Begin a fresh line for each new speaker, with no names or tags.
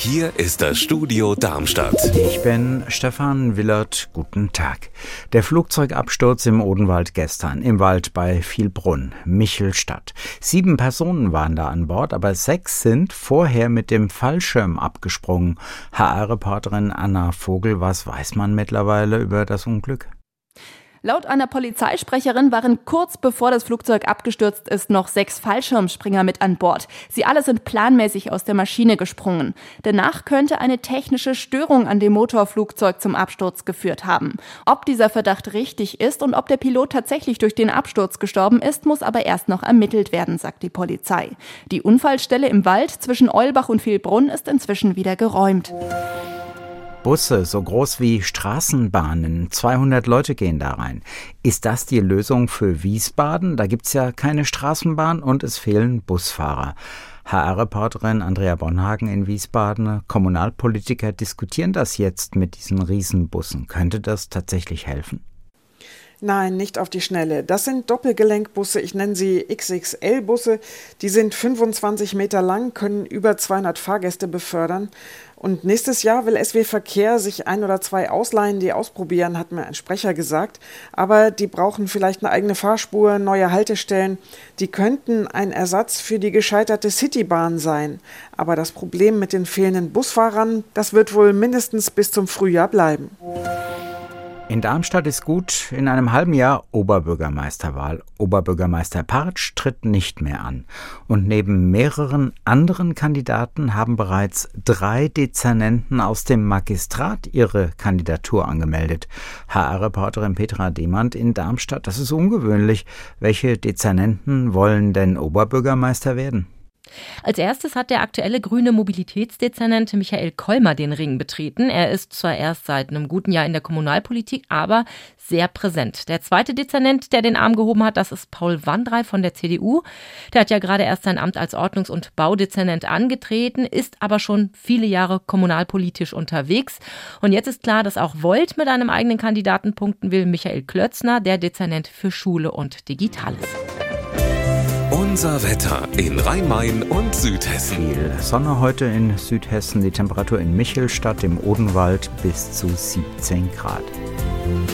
Hier ist das Studio Darmstadt.
Ich bin Stefan Willert. Guten Tag. Der Flugzeugabsturz im Odenwald gestern, im Wald bei Vielbrunn, Michelstadt. 7 Personen waren da an Bord, aber 6 sind vorher mit dem Fallschirm abgesprungen. HR-Reporterin Anna Vogel, was weiß man mittlerweile über das Unglück?
Laut einer Polizeisprecherin waren kurz bevor das Flugzeug abgestürzt ist noch 6 Fallschirmspringer mit an Bord. Sie alle sind planmäßig aus der Maschine gesprungen. Danach könnte eine technische Störung an dem Motorflugzeug zum Absturz geführt haben. Ob dieser Verdacht richtig ist und ob der Pilot tatsächlich durch den Absturz gestorben ist, muss aber erst noch ermittelt werden, sagt die Polizei. Die Unfallstelle im Wald zwischen Eulbach und Vielbrunn ist inzwischen wieder geräumt.
Busse, so groß wie Straßenbahnen, 200 Leute gehen da rein. Ist das die Lösung für Wiesbaden? Da gibt's ja keine Straßenbahn und es fehlen Busfahrer. HR-Reporterin Andrea Bonhagen in Wiesbaden. Kommunalpolitiker diskutieren das jetzt mit diesen Riesenbussen. Könnte das tatsächlich helfen?
Nein, nicht auf die Schnelle. Das sind Doppelgelenkbusse, ich nenne sie XXL-Busse. Die sind 25 Meter lang, können über 200 Fahrgäste befördern. Und nächstes Jahr will SW Verkehr sich 1 oder 2 ausleihen, die ausprobieren, hat mir ein Sprecher gesagt. Aber die brauchen vielleicht eine eigene Fahrspur, neue Haltestellen. Die könnten ein Ersatz für die gescheiterte Citybahn sein. Aber das Problem mit den fehlenden Busfahrern, das wird wohl mindestens bis zum Frühjahr bleiben.
In Darmstadt ist gut, in einem halben Jahr Oberbürgermeisterwahl. Oberbürgermeister Partsch tritt nicht mehr an. Und neben mehreren anderen Kandidaten haben bereits 3 Dezernenten aus dem Magistrat ihre Kandidatur angemeldet. HR-Reporterin Petra Demand in Darmstadt, das ist ungewöhnlich. Welche Dezernenten wollen denn Oberbürgermeister werden?
Als erstes hat der aktuelle grüne Mobilitätsdezernent Michael Kollmer den Ring betreten. Er ist zwar erst seit einem guten Jahr in der Kommunalpolitik, aber sehr präsent. Der zweite Dezernent, der den Arm gehoben hat, das ist Paul Wandrei von der CDU. Der hat ja gerade erst sein Amt als Ordnungs- und Baudezernent angetreten, ist aber schon viele Jahre kommunalpolitisch unterwegs. Und jetzt ist klar, dass auch Volt mit einem eigenen Kandidaten punkten will, Michael Klötzner, der Dezernent für Schule und Digitales.
Unser Wetter in Rhein-Main und Südhessen.
Viel Sonne heute in Südhessen, die Temperatur in Michelstadt im Odenwald bis zu 17 Grad.